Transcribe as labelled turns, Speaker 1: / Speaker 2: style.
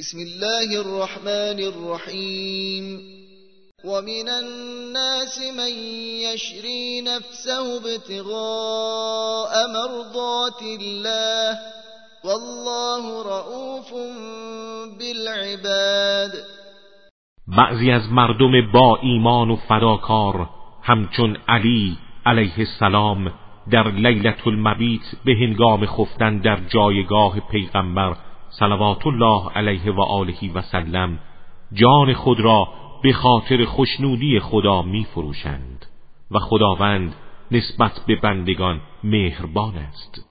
Speaker 1: بسم الله الرحمن الرحیم ومن الناس من يشري نفسه ابتغاء مرضات الله والله رؤوف بالعباد.
Speaker 2: بعضی از مردم با ایمان و فداکار همچون علی علیه السلام در لیلة المبیت به هنگام خفتن در جایگاه پیغمبر صلوات الله علیه و آله و سلم جان خود را به خاطر خوشنودی خدا می فروشند و خداوند نسبت به بندگان مهربان است.